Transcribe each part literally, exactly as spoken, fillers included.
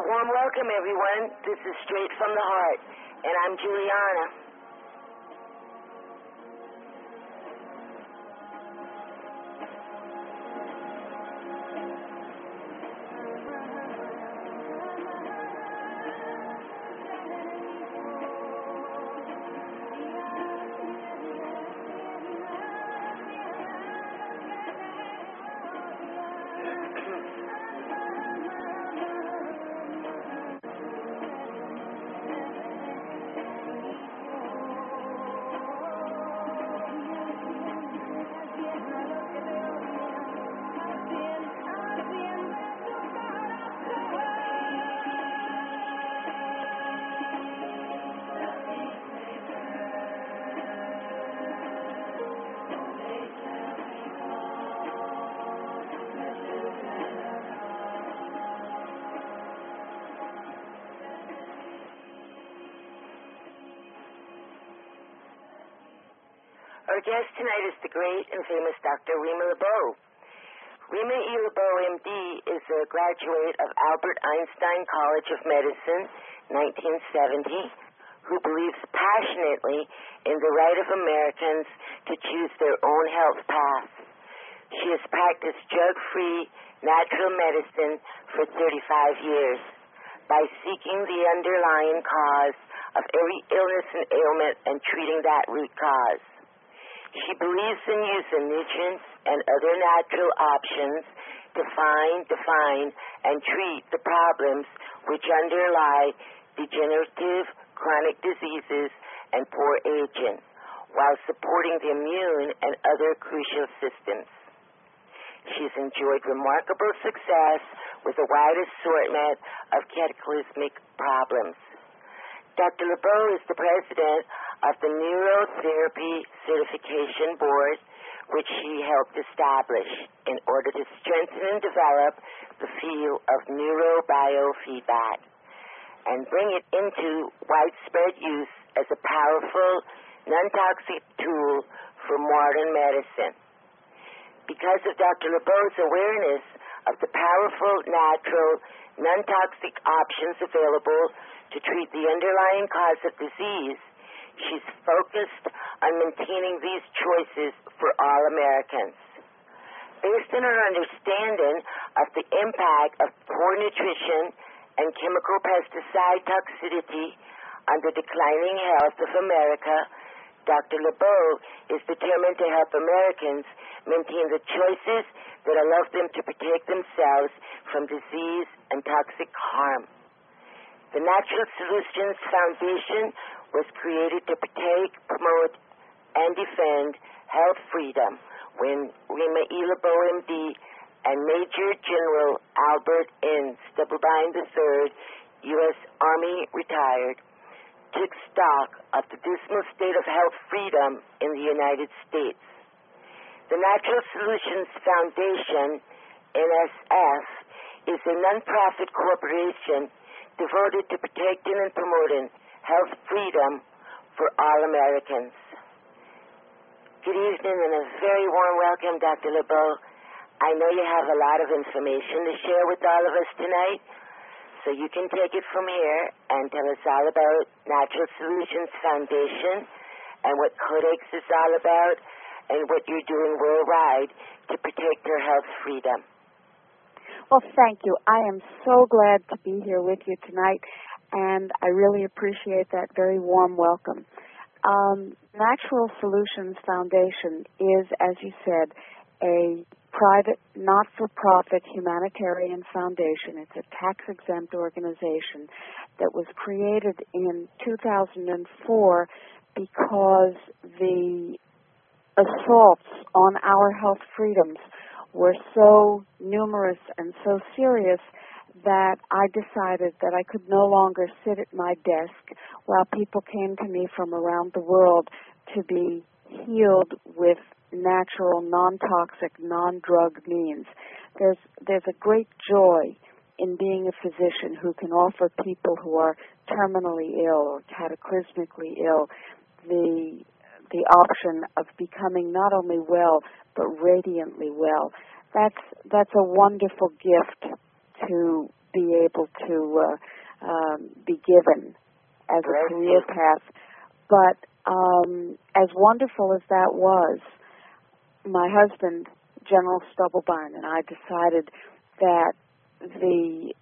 Warm welcome, everyone. This is Straight from the Heart, and I'm Juliana. Our guest tonight is the great and famous Doctor Rima LeBeau. Rima E. LeBeau, M D, is a graduate of Albert Einstein College of Medicine, nineteen seventy, who believes passionately in the right of Americans to choose their own health path. She has practiced drug-free natural medicine for thirty-five years by seeking the underlying cause of every illness and ailment and treating that root cause. She believes in using nutrients and other natural options to find, define, and treat the problems which underlie degenerative chronic diseases and poor aging, while supporting the immune and other crucial systems. She's enjoyed remarkable success with a wide assortment of cataclysmic problems. Doctor LeBeau is the president of the Neurotherapy Certification Board, which she helped establish in order to strengthen and develop the field of neurobiofeedback and bring it into widespread use as a powerful, non-toxic tool for modern medicine. Because of Doctor LeBeau's awareness of the powerful, natural, non-toxic options available to treat the underlying cause of disease, she's focused on maintaining these choices for all Americans. Based on her understanding of the impact of poor nutrition and chemical pesticide toxicity on the declining health of America, Doctor LeBeau is determined to help Americans maintain the choices that allow them to protect themselves from disease and toxic harm. The Natural Solutions Foundation was created to protect, promote, and defend health freedom when Rima E. LeBeau, M D, and Major General Albert N. Stubblebine the third, U S Army retired, took stock of the dismal state of health freedom in the United States. The Natural Solutions Foundation, N S F, is a nonprofit corporation devoted to protecting and promoting health freedom for all Americans. Good evening and a very warm welcome, Doctor LeBeau. I know you have a lot of information to share with all of us tonight, so you can take it from here and tell us all about Natural Solutions Foundation and what Codex is all about and what you're doing worldwide to protect our health freedom. Well, thank you. I am so glad to be here with you tonight, and I really appreciate that very warm welcome. Um, Natural Solutions Foundation is, as you said, a private, not-for-profit humanitarian foundation. It's a tax-exempt organization that was created in two thousand four because the assaults on our health freedoms were so numerous and so serious that I decided that I could no longer sit at my desk while people came to me from around the world to be healed with natural, non-toxic, non-drug means. There's there's a great joy in being a physician who can offer people who are terminally ill or cataclysmically ill the the option of becoming not only well but radiantly well. That's that's a wonderful gift to be able to uh, um, be given as a career path. But um, as wonderful as that was, my husband, General Stubblebine, and I decided that the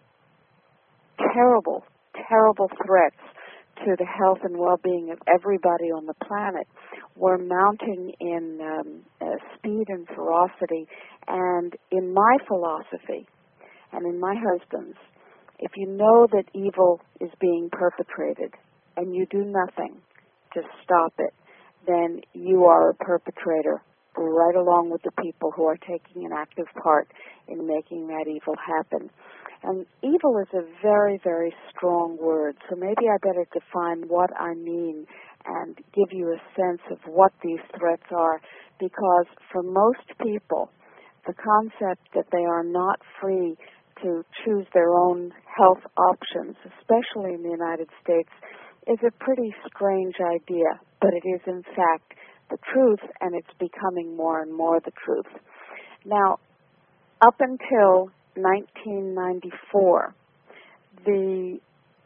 terrible, terrible threats to the health and well-being of everybody on the planet were mounting in um, uh, speed and ferocity. And in my philosophy, and in my husband's, if you know that evil is being perpetrated and you do nothing to stop it, then you are a perpetrator right along with the people who are taking an active part in making that evil happen. And evil is a very, very strong word, so maybe I better define what I mean and give you a sense of what these threats are, because for most people, the concept that they are not free to choose their own health options, especially in the United States, is a pretty strange idea, but it is in fact the truth, and it's becoming more and more the truth. Now, up until nineteen ninety-four, the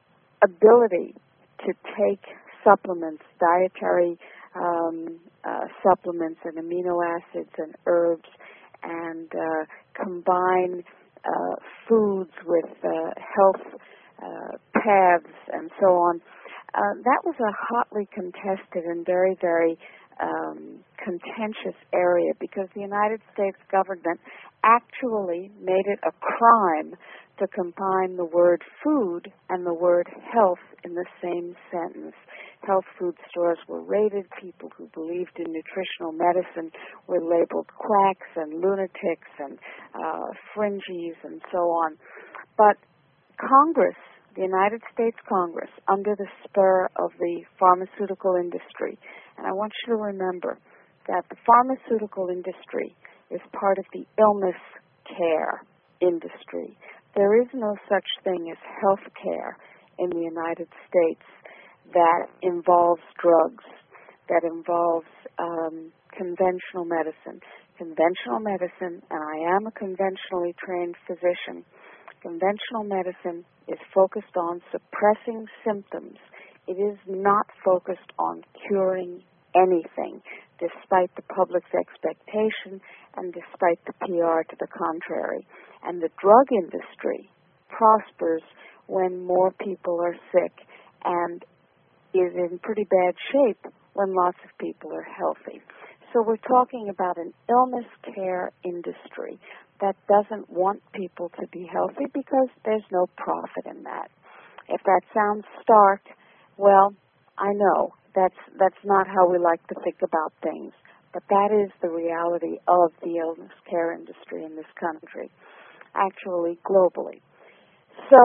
ability to take supplements, dietary um, uh, supplements and amino acids and herbs, and uh, combine uh, foods with uh, health uh, paths and so on, uh, that was a hotly contested and very, very um, contentious area, because the United States government actually made it a crime to combine the word food and the word health in the same sentence. Health food stores were raided. People who believed in nutritional medicine were labeled quacks and lunatics and uh, fringies and so on. But Congress, the United States Congress, under the spur of the pharmaceutical industry, and I want you to remember that the pharmaceutical industry is part of the illness care industry. There is no such thing as health care in the United States that involves drugs, that involves um, conventional medicine. Conventional medicine, and I am a conventionally trained physician, conventional medicine is focused on suppressing symptoms. It is not focused on curing anything, despite the public's expectation and despite the P R to the contrary. And the drug industry prospers when more people are sick and is in pretty bad shape when lots of people are healthy. So we're talking about an illness care industry that doesn't want people to be healthy because there's no profit in that. If that sounds stark, well, I know that's that's not how we like to think about things, but that is the reality of the illness care industry in this country, actually globally. So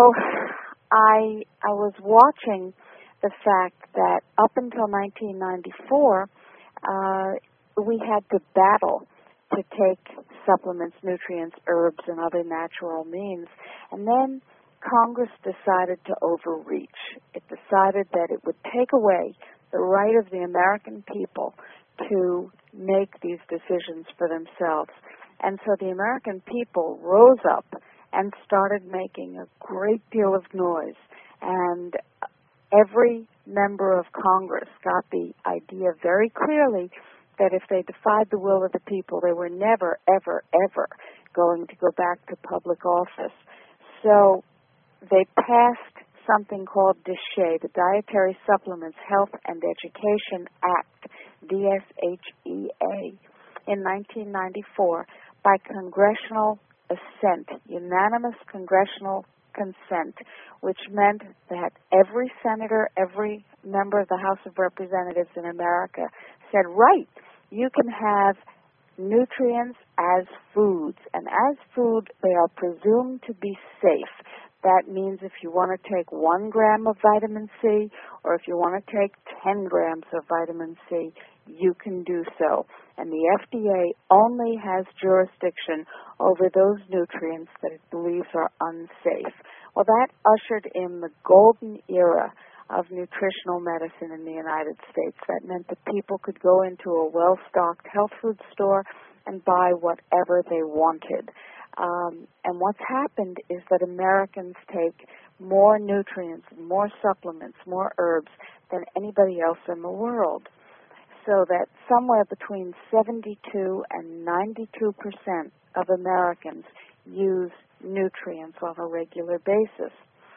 I I was watching the fact that up until nineteen ninety-four, uh, we had to battle to take supplements, nutrients, herbs, and other natural means. And then Congress decided to overreach. It decided that it would take away the right of the American people to make these decisions for themselves. And so the American people rose up and started making a great deal of noise. And every member of Congress got the idea very clearly that if they defied the will of the people, they were never, ever, ever going to go back to public office. So they passed something called DSHEA, the Dietary Supplements Health and Education Act, D S H E A, in nineteen ninety-four by congressional assent, unanimous congressional consent, which meant that every senator, every member of the House of Representatives in America said, right, you can have nutrients as foods, and as food they are presumed to be safe. That means if you want to take one gram of vitamin C, or if you want to take ten grams of vitamin C, you can do so. And the F D A only has jurisdiction over those nutrients that it believes are unsafe. Well, that ushered in the golden era of nutritional medicine in the United States. That meant that people could go into a well-stocked health food store and buy whatever they wanted. Um, and what's happened is that Americans take more nutrients, more supplements, more herbs than anybody else in the world. So that somewhere between seventy-two and ninety-two percent of Americans use nutrients on a regular basis.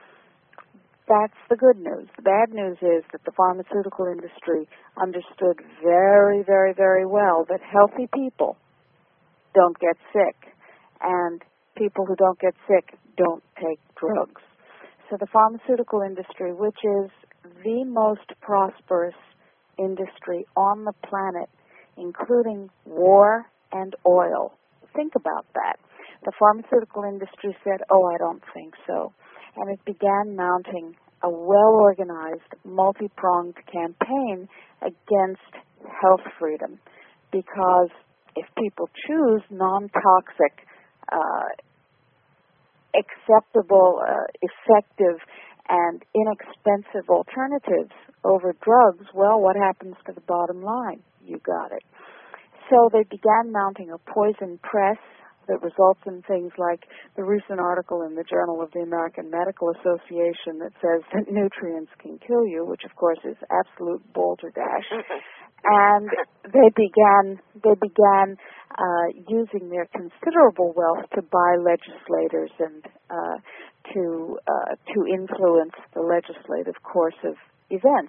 That's the good news. The bad news is that the pharmaceutical industry understood very, very, very well that healthy people don't get sick, and people who don't get sick don't take drugs. So the pharmaceutical industry, which is the most prosperous industry on the planet, including war and oil. Think about that. The pharmaceutical industry said, oh, I don't think so. And it began mounting a well-organized, multi-pronged campaign against health freedom, because if people choose non-toxic, uh, acceptable, uh, effective, and inexpensive alternatives over drugs, well, what happens to the bottom line? You got it. So they began mounting a poison press that results in things like the recent article in the Journal of the American Medical Association that says that nutrients can kill you, which of course is absolute balderdash. And they began they began uh, using their considerable wealth to buy legislators and uh, to uh, to influence the legislative course of events.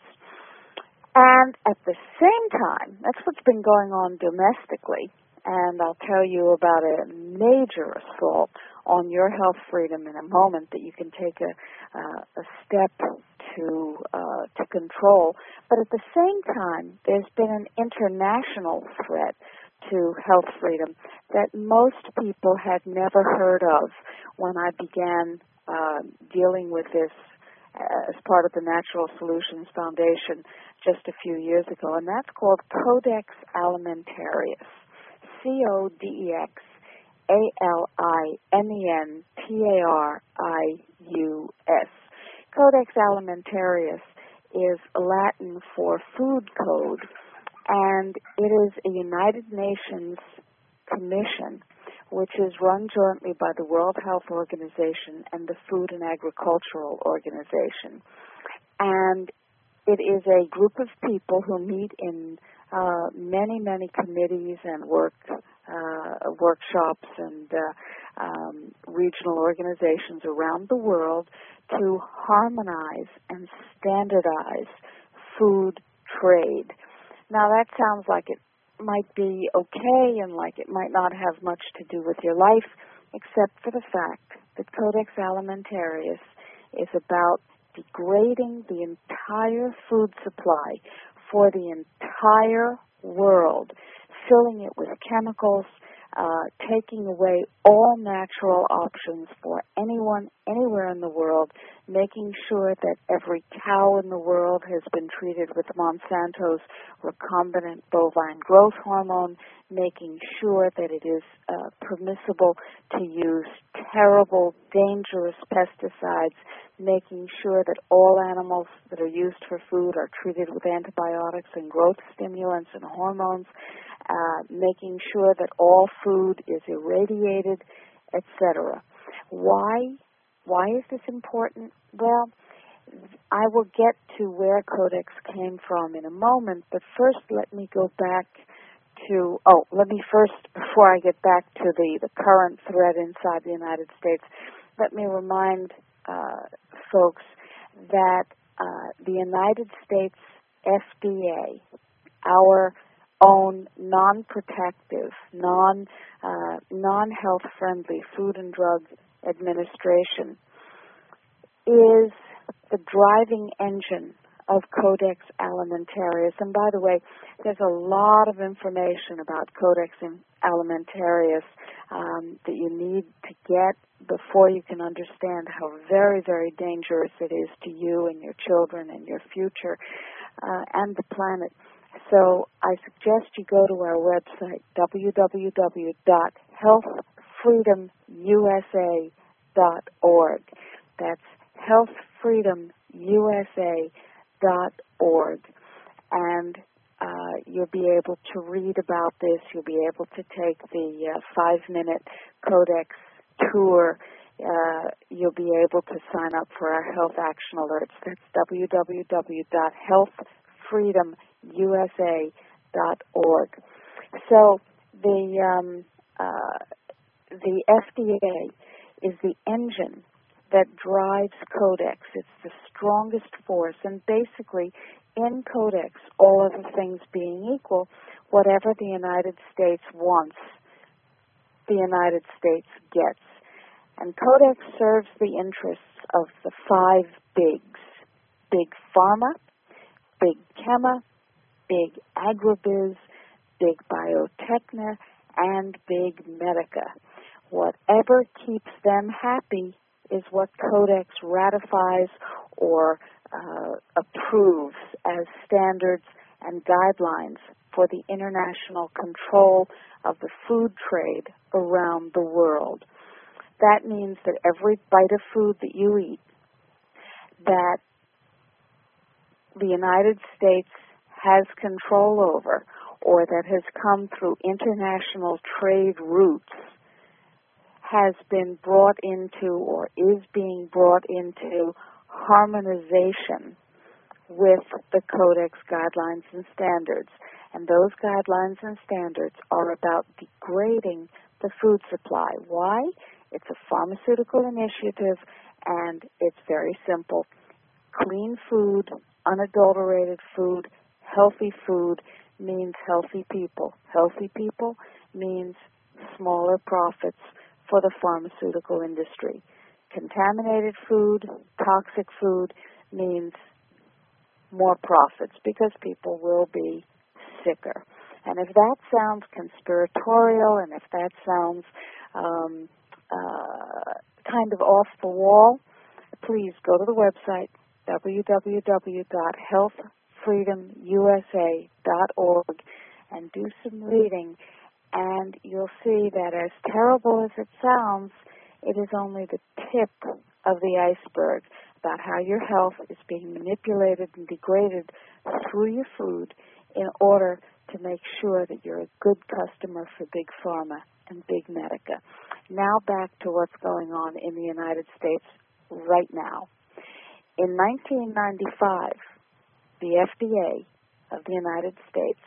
And at the same time, that's what's been going on domestically. And I'll tell you about a major assault on your health freedom in a moment that you can take a, uh, a step to uh, to control. But at the same time, there's been an international threat to health freedom that most people had never heard of when I began uh, dealing with this as part of the Natural Solutions Foundation just a few years ago, and that's called Codex Alimentarius. C O D E X A L I M E N T A R I U S. Codex Alimentarius is Latin for food code, and it is a United Nations commission which is run jointly by the World Health Organization and the Food and Agricultural Organization. And it is a group of people who meet in uh, many, many committees and work uh, workshops and uh, um, regional organizations around the world to harmonize and standardize food trade. Now, that sounds like it might be okay and like it might not have much to do with your life, except for the fact that Codex Alimentarius is about degrading the entire food supply for the entire world, filling it with chemicals, uh, taking away all natural options for anyone, anywhere in the world, making sure that every cow in the world has been treated with Monsanto's recombinant bovine growth hormone, making sure that it is uh, permissible to use terrible, dangerous pesticides, making sure that all animals that are used for food are treated with antibiotics and growth stimulants and hormones, uh, making sure that all food is irradiated, et cetera. Why? Why is this important? Well, I will get to where Codex came from in a moment, but first let me go back to, oh, let me first, before I get back to the, the current threat inside the United States, let me remind uh, folks that uh, the United States F D A, our own non-protective, non, uh, non-health friendly Food and Drug Administration, is the driving engine of Codex Alimentarius. And by the way, there's a lot of information about Codex Alimentarius um, that you need to get before you can understand how very, very dangerous it is to you and your children and your future uh, and the planet. So I suggest you go to our website, w w w dot health freedom u s a dot org. That's health freedom u s a dot org. And uh, you'll be able to read about this. You'll be able to take the uh, five-minute Codex tour, uh, you'll be able to sign up for our Health Action Alerts. That's w w w dot health freedom u s a dot org. So the um, uh, the F D A is the engine that drives Codex. It's the strongest force, and basically in Codex, all other things being equal, whatever the United States wants, the United States gets. And Codex serves the interests of the five bigs: Big Pharma, Big Chema, Big Agribiz, Big Biotechna, and Big Medica. Whatever keeps them happy is what Codex ratifies or uh, approves as standards and guidelines for the international control of the food trade around the world. That means that every bite of food that you eat, that the United States has control over, or that has come through international trade routes, has been brought into or is being brought into harmonization with the Codex guidelines and standards. And those guidelines and standards are about degrading the food supply. Why? It's a pharmaceutical initiative, and it's very simple. Clean food, unadulterated food, healthy food means healthy people. Healthy people means smaller profits for the pharmaceutical industry. Contaminated food, toxic food means more profits because people will be sicker. And if that sounds conspiratorial, and if that sounds um, uh, kind of off the wall, please go to the website w w w dot health freedom u s a dot org and do some reading, and you'll see that as terrible as it sounds, it is only the tip of the iceberg about how your health is being manipulated and degraded through your food in order to make sure that you're a good customer for Big Pharma and Big Medica. Now back to what's going on in the United States right now. In nineteen ninety-five, the F D A of the United States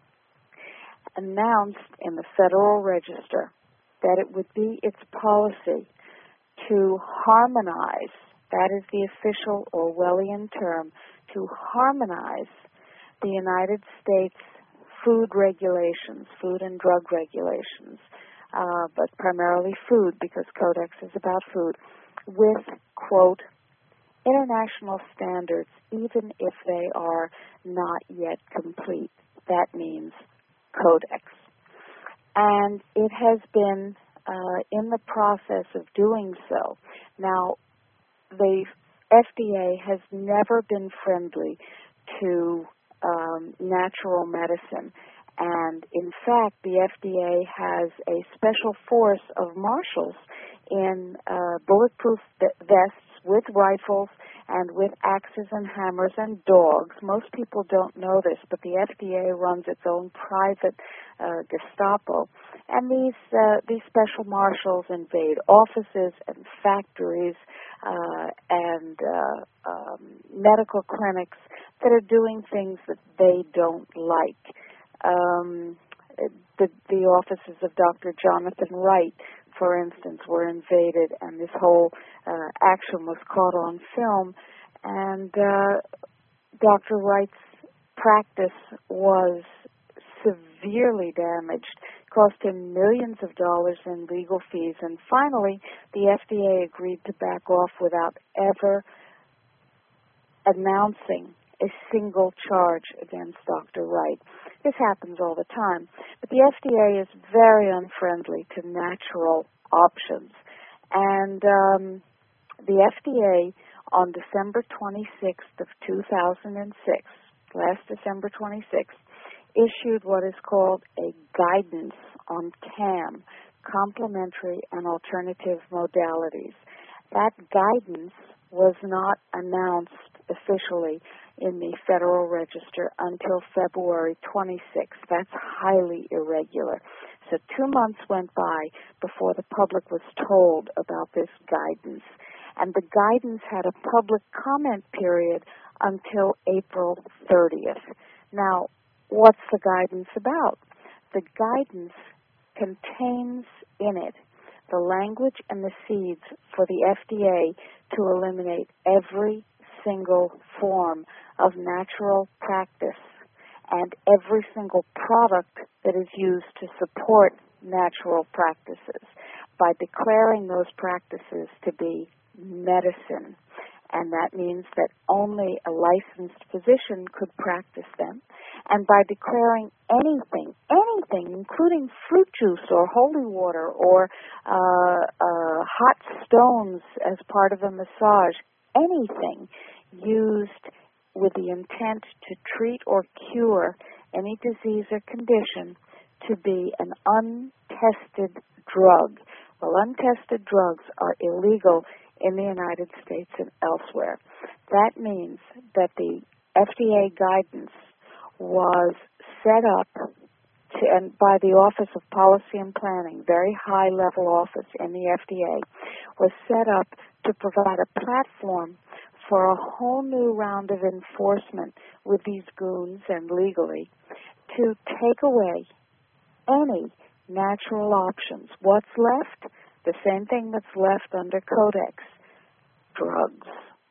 announced in the Federal Register that it would be its policy to harmonize, that is the official Orwellian term, to harmonize the United States food regulations, food and drug regulations, uh, but primarily food because Codex is about food, with, quote, international standards, even if they are not yet complete. That means Codex. And it has been uh, in the process of doing so. Now, the F D A has never been friendly to um, natural medicine. And in fact, the F D A has a special force of marshals in uh, bulletproof vests with rifles and with axes and hammers and dogs. Most people don't know this, but the F D A runs its own private uh, Gestapo. And these uh, these special marshals invade offices and factories uh, and uh, um, medical clinics that are doing things that they don't like. Um, the, the offices of Doctor Jonathan Wright, for instance, were invaded, and this whole uh, action was caught on film. And uh, Doctor Wright's practice was severely damaged, cost him millions of dollars in legal fees, and finally the F D A agreed to back off without ever announcing a single charge against Doctor Wright. This happens all the time. But the F D A is very unfriendly to natural options. And um, the F D A, on December twenty-sixth of two thousand six, last December twenty-sixth, issued what is called a guidance on C A M, complementary and alternative modalities. That guidance was not announced officially in the Federal Register until February twenty-sixth. That's highly irregular. So two months went by before the public was told about this guidance. And the guidance had a public comment period until April thirtieth. Now, what's the guidance about? The guidance contains in it the language and the seeds for the F D A to eliminate every single form of natural practice and every single product that is used to support natural practices by declaring those practices to be medicine. And that means that only a licensed physician could practice them. And by declaring anything, anything, including fruit juice or holy water or uh, uh, hot stones as part of a massage, anything used with the intent to treat or cure any disease or condition to be an untested drug. Well, untested drugs are illegal in the United States and elsewhere. That means that the F D A guidance was set up to, and by the Office of Policy and Planning, very high-level office in the F D A, was set up to provide a platform for a whole new round of enforcement with these goons and legally to take away any natural options. What's left? The same thing that's left under Codex. Drugs.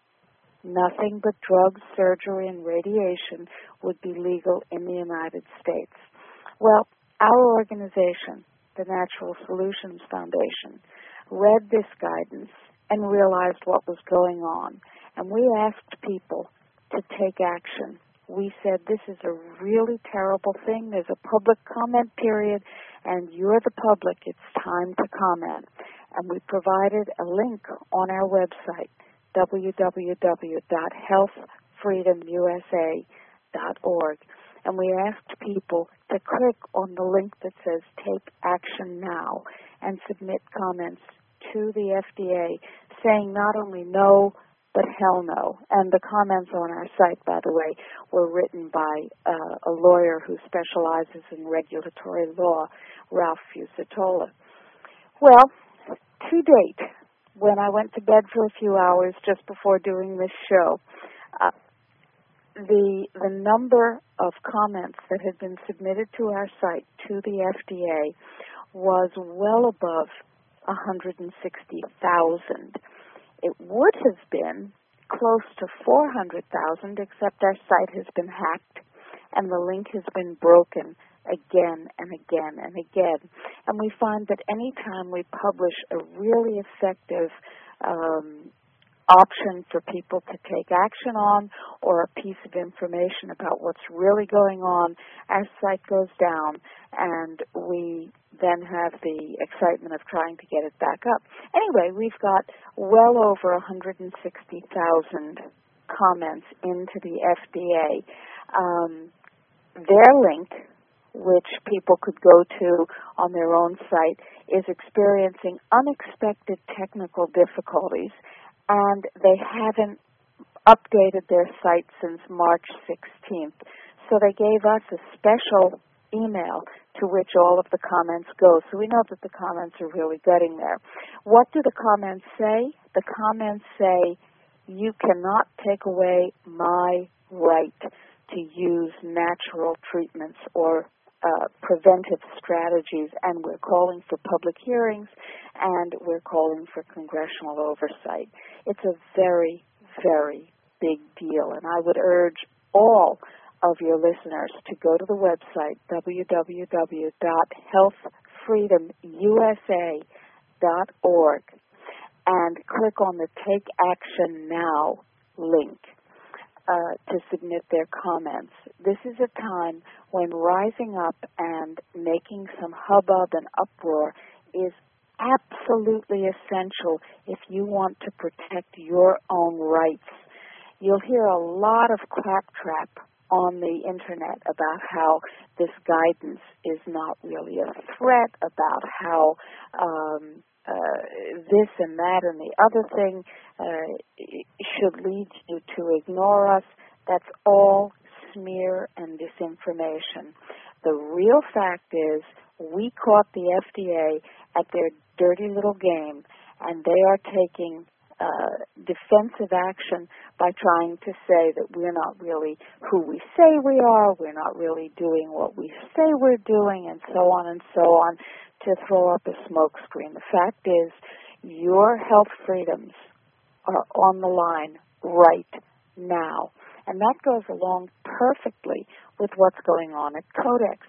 Nothing but drugs, surgery, and radiation would be legal in the United States. Well, our organization, the Natural Solutions Foundation, read this guidance and realized what was going on. And we asked people to take action. We said, this is a really terrible thing. There's a public comment period, and you're the public. It's time to comment. And we provided a link on our website, w w w dot health freedom u s a dot org. And we asked people to click on the link that says Take Action Now and submit comments to the F D A saying not only no, but hell no. And the comments on our site, by the way, were written by uh, a lawyer who specializes in regulatory law, Ralph Fusatola. Well, to date, when I went to bed for a few hours just before doing this show, uh, the the number of comments that had been submitted to our site to the F D A was well above one hundred sixty thousand. It would have been close to four hundred thousand, except our site has been hacked and the link has been broken again and again and again. And we find that any time we publish a really effective um, option for people to take action on or a piece of information about what's really going on, our site goes down and we then have the excitement of trying to get it back up. Anyway, we've got well over one hundred sixty thousand comments into the F D A. Um, their link, which people could go to on their own site, is experiencing unexpected technical difficulties, and they haven't updated their site since March sixteenth. So they gave us a special email to which all of the comments go. So we know that the comments are really getting there. What do the comments say? The comments say, you cannot take away my right to use natural treatments or uh, preventive strategies, and we're calling for public hearings, and we're calling for congressional oversight. It's a very, very big deal, and I would urge all of your listeners to go to the website, w w w dot health freedom u s a dot org, and click on the Take Action Now link uh, to submit their comments. This is a time when rising up and making some hubbub and uproar is absolutely essential if you want to protect your own rights. You'll hear a lot of claptrap on the internet about how this guidance is not really a threat, about how um, uh, this and that and the other thing uh, should lead you to ignore us. That's all smear and disinformation. The real fact is we caught the F D A at their dirty little game, and they are taking uh, defensive action by trying to say that we're not really who we say we are, we're not really doing what we say we're doing, and so on and so on, to throw up a smokescreen. The fact is, your health freedoms are on the line right now. And that goes along perfectly with what's going on at Codex.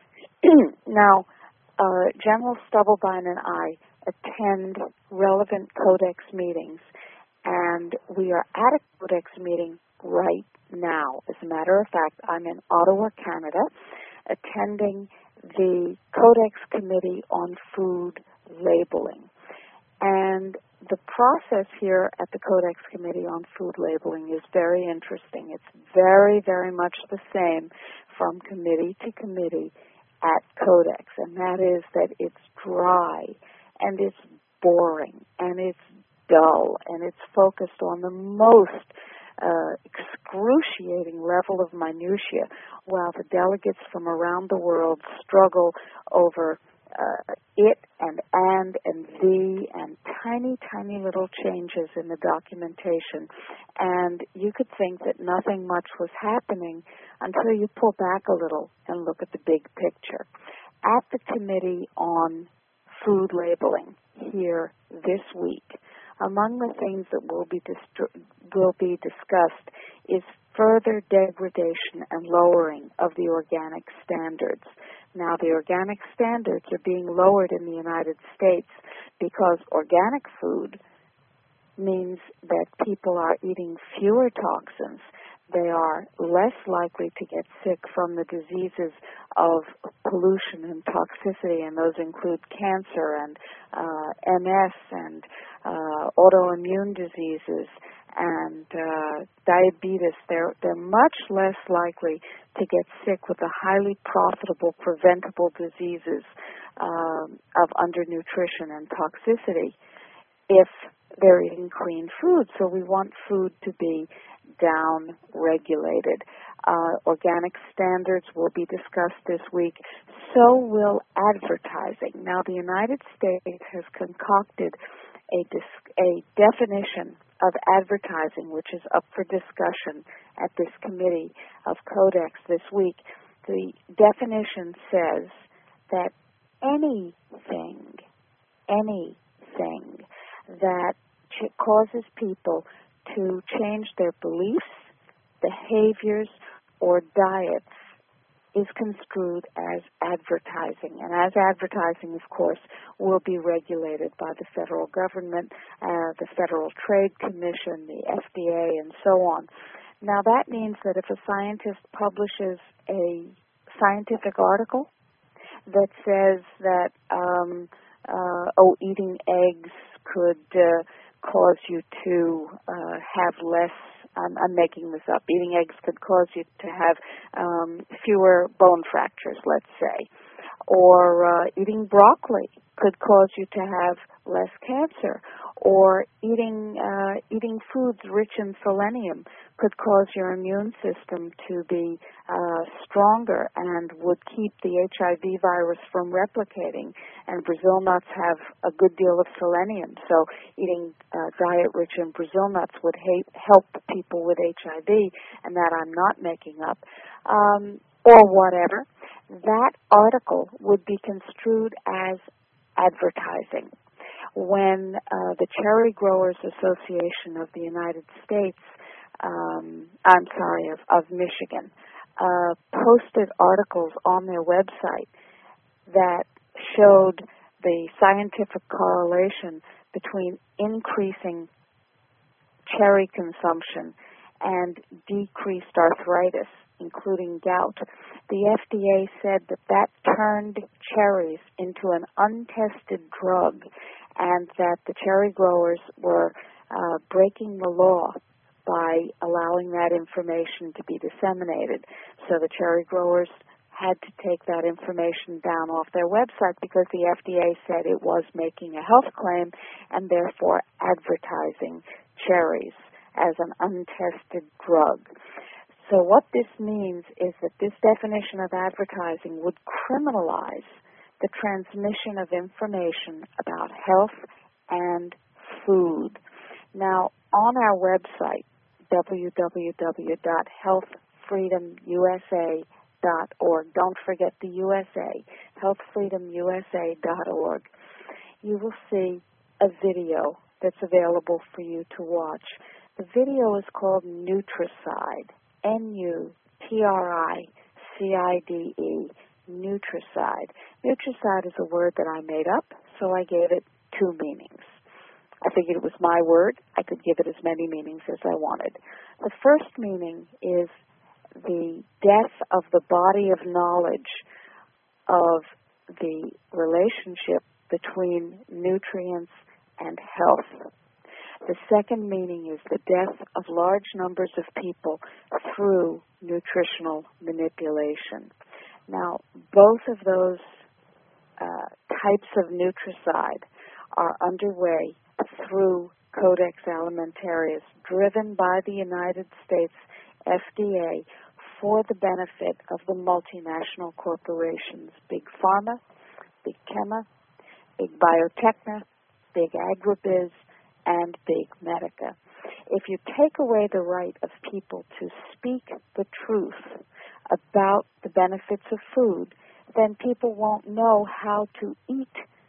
Now, uh, General Stubblebine and I attend relevant Codex meetings, and we are at a Codex meeting right now. As a matter of fact, I'm in Ottawa, Canada, attending the Codex Committee on Food Labeling. And the process here at the Codex Committee on Food Labeling is very interesting. It's very, very much the same from committee to committee at Codex, and that is that it's dry, and it's boring, and it's dull, and it's focused on the most uh, excruciating level of minutia, while the delegates from around the world struggle over uh, it and and and the and tiny, tiny little changes in the documentation. And you could think that nothing much was happening until you pull back a little and look at the big picture. At the Committee on Food Labeling here this week, among the things that will be dist- will be discussed is further degradation and lowering of the organic standards. Now, the organic standards are being lowered in the United States because organic food means that people are eating fewer toxins. They are less likely to get sick from the diseases of pollution and toxicity, and those include cancer and uh, M S and uh, autoimmune diseases and uh, diabetes. They're, they're much less likely to get sick with the highly profitable preventable diseases um, of undernutrition and toxicity if they're eating clean food. So we want food to be down-regulated. Uh, organic standards will be discussed this week. So will advertising. Now, the United States has concocted a, dis- a definition of advertising, which is up for discussion at this committee of Codex this week. The definition says that anything, anything that ch- causes people to change their beliefs, behaviors, or diets is construed as advertising. And as advertising, of course, will be regulated by the federal government, uh, the Federal Trade Commission, the F D A, and so on. Now, that means that if a scientist publishes a scientific article that says that, um, uh, oh, eating eggs could uh, cause you to uh, have less, I'm, I'm making this up, eating eggs could cause you to have um, fewer bone fractures, let's say, or uh, eating broccoli could cause you to have less cancer, or eating uh, eating foods rich in selenium could cause your immune system to be uh, stronger and would keep the H I V virus from replicating. And Brazil nuts have a good deal of selenium, so eating uh, diet rich in Brazil nuts would ha- help people with H I V, and that I'm not making up, um, or whatever. That article would be construed as advertising. When uh, the Cherry Growers Association of the United States, um, I'm sorry, of, of Michigan, uh, posted articles on their website that showed the scientific correlation between increasing cherry consumption and decreased arthritis, including gout. The F D A said that that turned cherries into an untested drug, and that the cherry growers were uh, breaking the law by allowing that information to be disseminated. So the cherry growers had to take that information down off their website because the F D A said it was making a health claim and therefore advertising cherries as an untested drug. So what this means is that this definition of advertising would criminalize the transmission of information about health and food. Now, on our website, w w w dot health freedom u s a dot org, don't forget the U S A, health freedom u s a dot org, you will see a video that's available for you to watch. The video is called Nutricide, N U T R I C I D E, Nutricide. Nutricide is a word that I made up, so I gave it two meanings. I figured it was my word. I could give it as many meanings as I wanted. The first meaning is the death of the body of knowledge of the relationship between nutrients and health. The second meaning is the death of large numbers of people through nutritional manipulation. Now, both of those uh, types of nutricide are underway through Codex Alimentarius, driven by the United States F D A for the benefit of the multinational corporations, Big Pharma, Big Chema, Big Biotechna, Big Agribiz, and Big Medica. If you take away the right of people to speak the truth about the benefits of food, then people won't know how to eat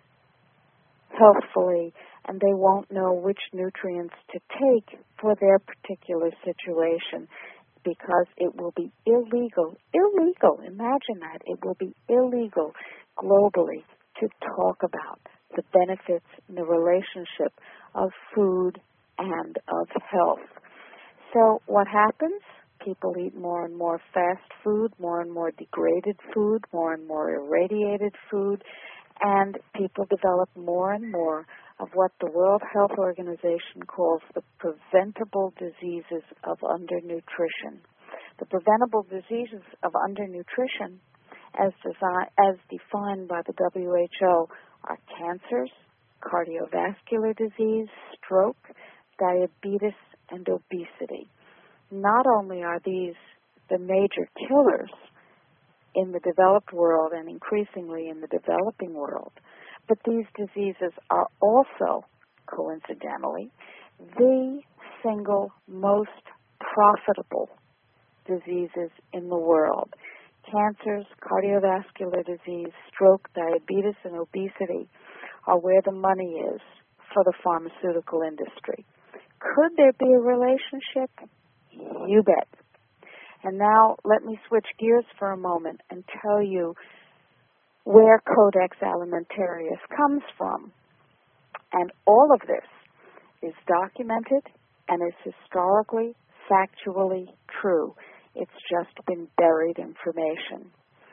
healthfully, and they won't know which nutrients to take for their particular situation, because it will be illegal, illegal, imagine that, it will be illegal globally to talk about the benefits and the relationship of food and of health. So what happens? People eat more and more fast food, more and more degraded food, more and more irradiated food, and people develop more and more of what the World Health Organization calls the preventable diseases of undernutrition. The preventable diseases of undernutrition, as, desi- as defined by the W H O, are cancers, cardiovascular disease, stroke, diabetes, and obesity. Not only are these the major killers in the developed world and increasingly in the developing world, but these diseases are also, coincidentally, the single most profitable diseases in the world. Cancers, cardiovascular disease, stroke, diabetes, and obesity are where the money is for the pharmaceutical industry. Could there be a relationship? You bet. And now let me switch gears for a moment and tell you where Codex Alimentarius comes from. And all of this is documented and is historically, factually true. It's just been buried information.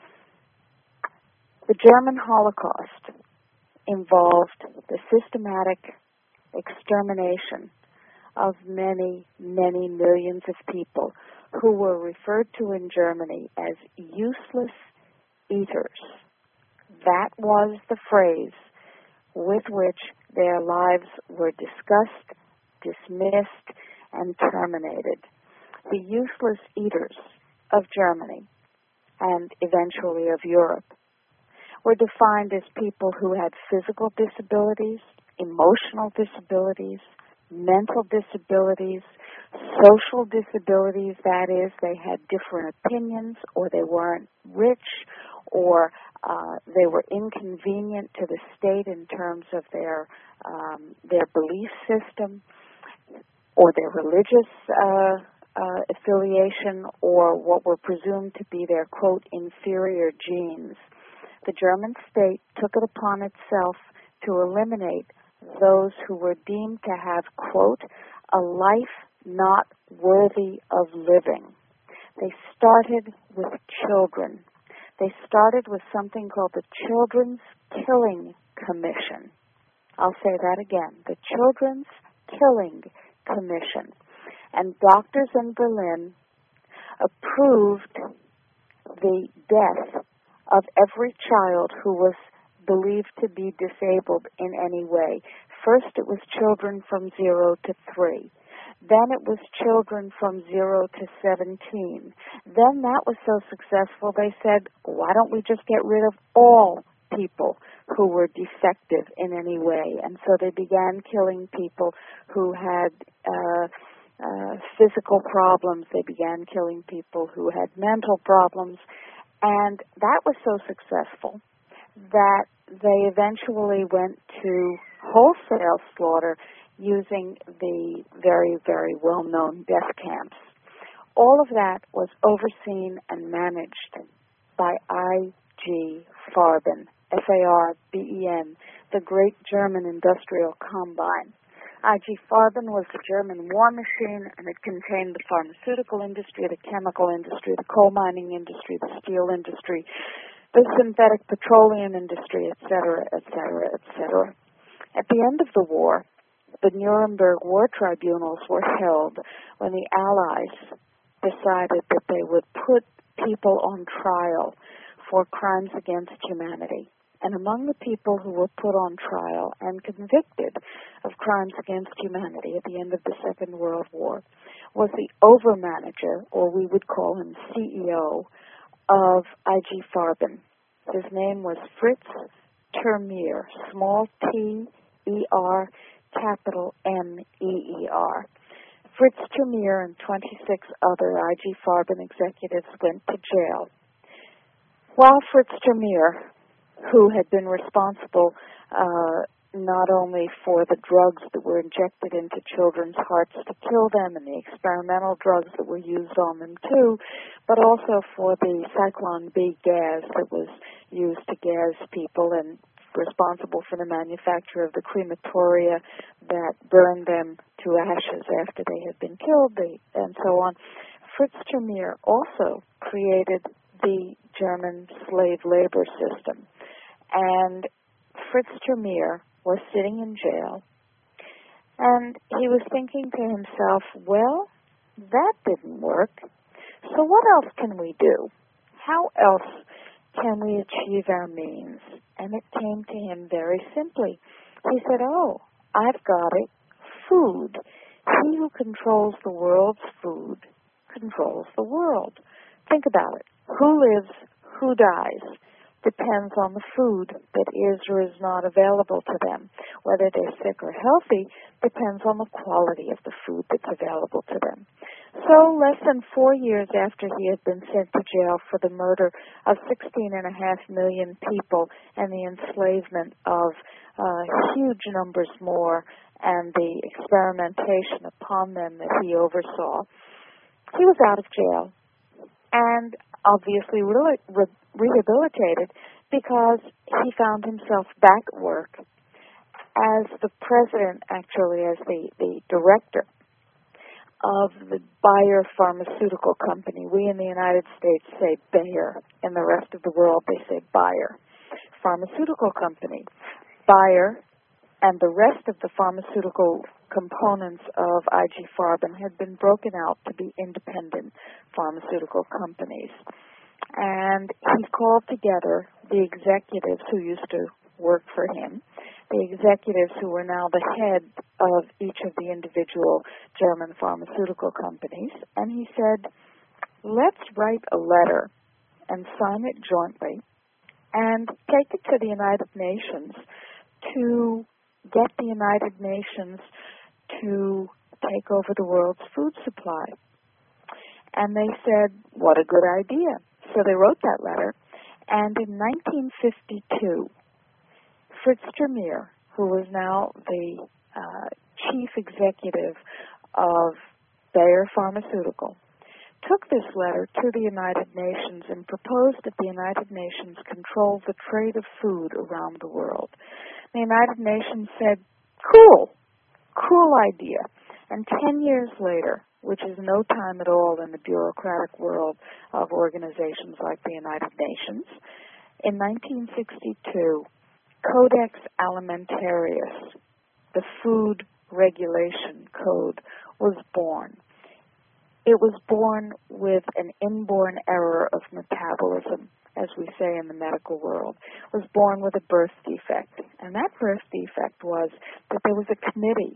The German Holocaust involved the systematic extermination of many, many millions of people who were referred to in Germany as useless eaters. That was the phrase with which their lives were discussed, dismissed, and terminated. The useless eaters of Germany, and eventually of Europe, were defined as people who had physical disabilities, emotional disabilities, mental disabilities, social disabilities, that is, they had different opinions, or they weren't rich, or uh, they were inconvenient to the state in terms of their um, their belief system, or their religious uh, uh, affiliation, or what were presumed to be their, quote, inferior genes. The German state took it upon itself to eliminate those who were deemed to have, quote, a life not worthy of living. They started with children. They started with something called the Children's Killing Commission. I'll say that again, the Children's Killing Commission. And doctors in Berlin approved the death of every child who was believed to be disabled in any way. First it was children from zero to three. Then it was children from zero to seventeen. Then that was so successful they said, why don't we just get rid of all people who were defective in any way. And so they began killing people who had uh, uh, physical problems. They began killing people who had mental problems. And that was so successful that they eventually went to wholesale slaughter using the very, very well-known death camps. All of that was overseen and managed by I G Farben, F A R B E N, the great German industrial combine. I G Farben was the German war machine, and it contained the pharmaceutical industry, the chemical industry, the coal mining industry, the steel industry, the synthetic petroleum industry, et cetera, et cetera, et cetera. At the end of the war, the Nuremberg war tribunals were held when the Allies decided that they would put people on trial for crimes against humanity. And among the people who were put on trial and convicted of crimes against humanity at the end of the Second World War was the overmanager, or we would call him C E O, of I G Farben. His name was Fritz Termeer, small t, E R, capital M E E R. Fritz Termeer and twenty-six other I G Farben executives went to jail. While Fritz Termeer, who had been responsible uh, not only for the drugs that were injected into children's hearts to kill them and the experimental drugs that were used on them too, but also for the Cyclone B gas that was used to gas people and responsible for the manufacture of the crematoria that burned them to ashes after they had been killed, they, and so on. Fritz Termeer also created the German slave labor system. And Fritz Termeer was sitting in jail, and he was thinking to himself, well, that didn't work, so what else can we do? How else can we achieve our means? And it came to him very simply. He said, oh, I've got it, food. He who controls the world's food controls the world. Think about it. Who lives, who dies, depends on the food that is or is not available to them. Whether they're sick or healthy depends on the quality of the food that's available to them. So less than four years after he had been sent to jail for the murder of sixteen and a half million people and the enslavement of uh, huge numbers more and the experimentation upon them that he oversaw, he was out of jail and obviously really re- rehabilitated because he found himself back at work as the president, actually as the, the director of the Bayer Pharmaceutical Company. We in the United States say Bayer. In the rest of the world, they say Bayer Pharmaceutical Company. Bayer and the rest of the pharmaceutical components of I G Farben had been broken out to be independent pharmaceutical companies. And he called together the executives who used to work for him, the executives who were now the head of each of the individual German pharmaceutical companies, and he said, let's write a letter and sign it jointly and take it to the United Nations to get the United Nations to take over the world's food supply. And they said, what a good idea. So they wrote that letter, and in nineteen fifty-two, Fritz Termeer, who was now the uh, chief executive of Bayer Pharmaceutical, took this letter to the United Nations and proposed that the United Nations control the trade of food around the world. The United Nations said, cool, cool idea. And ten years later, which is no time at all in the bureaucratic world of organizations like the United Nations, in nineteen sixty-two, Codex Alimentarius, the food regulation code, was born. It was born with an inborn error of metabolism, as we say in the medical world. It was born with a birth defect. And that birth defect was that there was a committee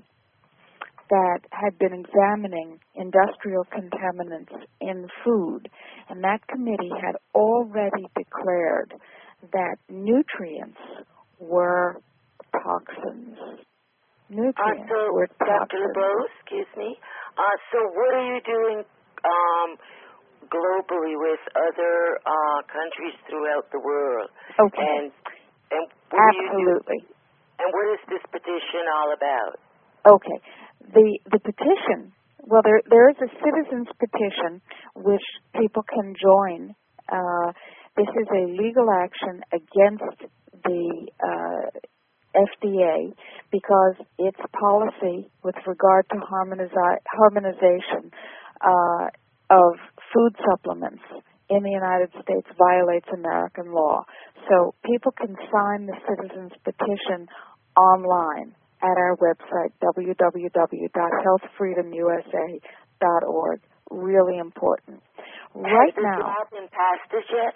that had been examining industrial contaminants in food, and that committee had already declared that nutrients were toxins. Nutrients uh, so, were toxins. Doctor LeBeau, excuse me. Uh, so what are you doing um, globally with other uh, countries throughout the world? Okay. And, and what Absolutely. Do you do? And what is this petition all about? Okay. The the petition, well, there there is a citizens petition which people can join. Uh, this is a legal action against the uh, F D A because its policy with regard to harmonizi- harmonization uh, of food supplements in the United States violates American law. So people can sign the citizens petition online at our website, w w w dot health freedom u s a dot org. Really important. Right Has now, this law been passed as yet?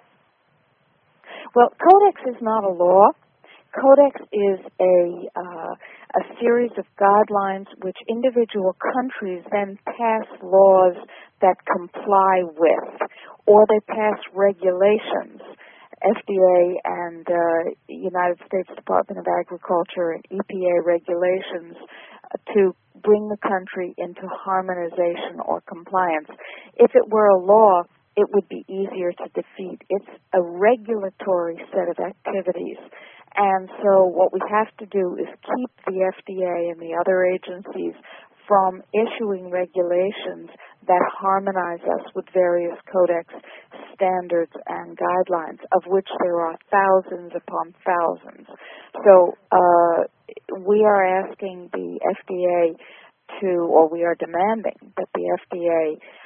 well, Codex is not a law. Codex is a uh, a series of guidelines which individual countries then pass laws that comply with, or they pass regulations. F D A and uh, United States Department of Agriculture and E P A regulations uh, to bring the country into harmonization or compliance. If it were a law, it would be easier to defeat. It's a regulatory set of activities. And so what we have to do is keep the F D A and the other agencies from issuing regulations that harmonize us with various codex standards and guidelines, of which there are thousands upon thousands. So uh, we are asking the F D A to, or we are demanding that the F D A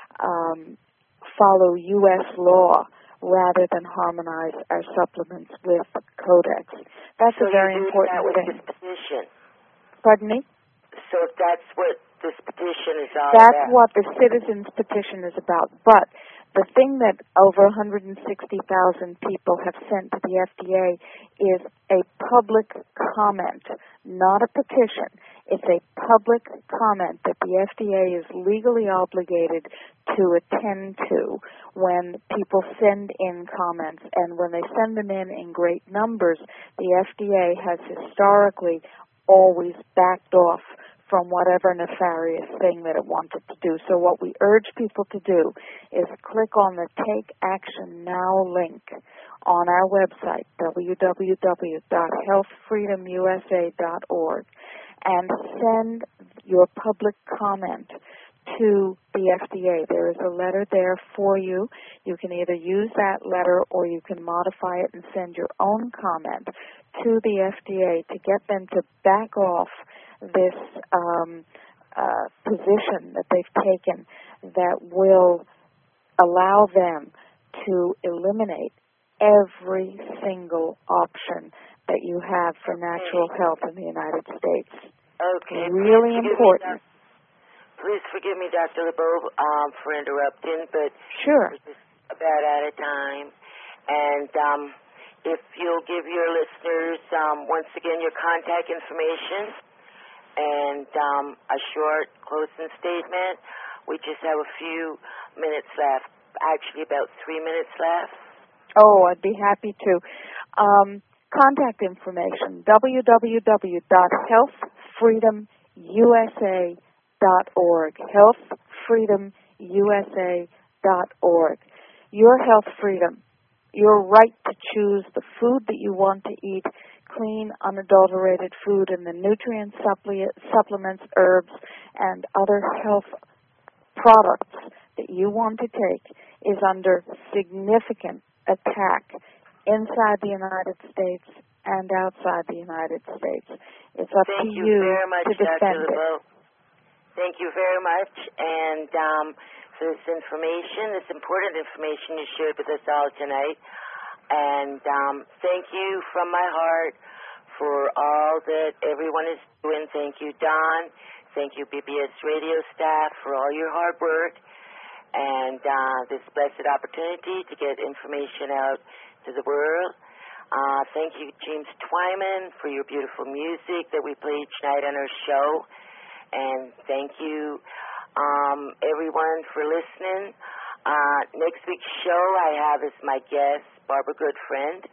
um, follow U S law rather than harmonize our supplements with codex. That's so a very you do important that with thing. this petition. Pardon me? So that's what this petition is all That's about. what the citizens petition is about. But the thing that over one hundred sixty thousand people have sent to the F D A is a public comment, not a petition. It's a public comment that the F D A is legally obligated to attend to when people send in comments. And when they send them in in great numbers, the F D A has historically always backed off from whatever nefarious thing that it wanted to do. So what we urge people to do is click on the Take Action Now link on our website, w w w dot health freedom u s a dot org, and send your public comment to the F D A. There is a letter there for you. You can either use that letter or you can modify it and send your own comment to the F D A to get them to back off this um, uh, position that they've taken that will allow them to eliminate every single option that you have for natural health in the United States. Okay. Really please important. Me, please forgive me, Doctor LeBeau, um, for interrupting, but sure. we're just about out of time. And um, if you'll give your listeners, um, once again, your contact information and um, a short closing statement. We just have a few minutes left, actually about three minutes left. Oh, I'd be happy to. Um, contact information, w w w dot health freedom u s a dot org, health freedom u s a dot org. Your health freedom, your right to choose the food that you want to eat, clean, unadulterated food, and the nutrient supplements, herbs, and other health products that you want to take is under significant attack inside the United States and outside the United States. It's up Thank to you, you very much, to defend Doctor LeBeau. Thank you very much, and um, for this information, this important information you shared with us all tonight. And um, thank you from my heart for all that everyone is doing. Thank you, Don. Thank you, B B S radio staff, for all your hard work and uh, this blessed opportunity to get information out to the world. Uh, thank you, James Twyman, for your beautiful music that we play each night on our show. And thank you, um, everyone, for listening. Uh, next week's show, I have as my guest Barbara Goodfriend,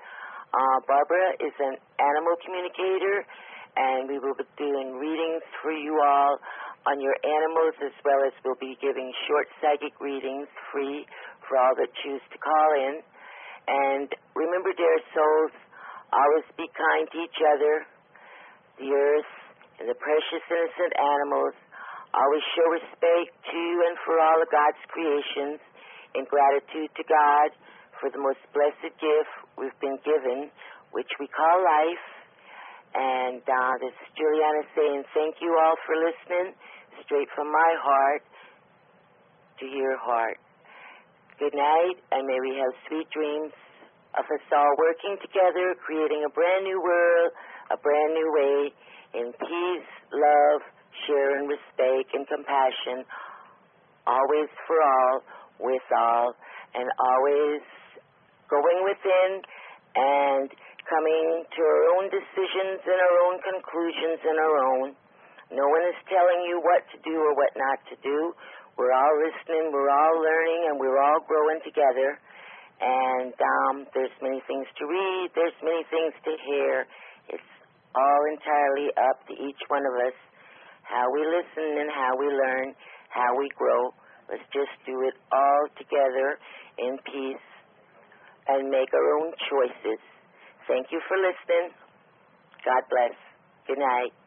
Uh, Barbara is an animal communicator, and we will be doing readings for you all on your animals, as well as we'll be giving short psychic readings free for all that choose to call in. And remember, dear souls, always be kind to each other, the earth, and the precious innocent animals. Always show respect to and for all of God's creations, in gratitude to God for the most blessed gift we've been given, which we call life. And uh, this is Juliana saying thank you all for listening, straight from my heart to your heart. Good night, and may we have sweet dreams of us all working together, creating a brand new world, a brand new way, in peace, love, share, and respect, and compassion, always for all, with all, and always going within and coming to our own decisions and our own conclusions and our own. No one is telling you what to do or what not to do. We're all listening, we're all learning, and we're all growing together. And um, there's many things to read, there's many things to hear. It's all entirely up to each one of us, how we listen and how we learn, how we grow. Let's just do it all together in peace and make our own choices. Thank you for listening. God bless. Good night.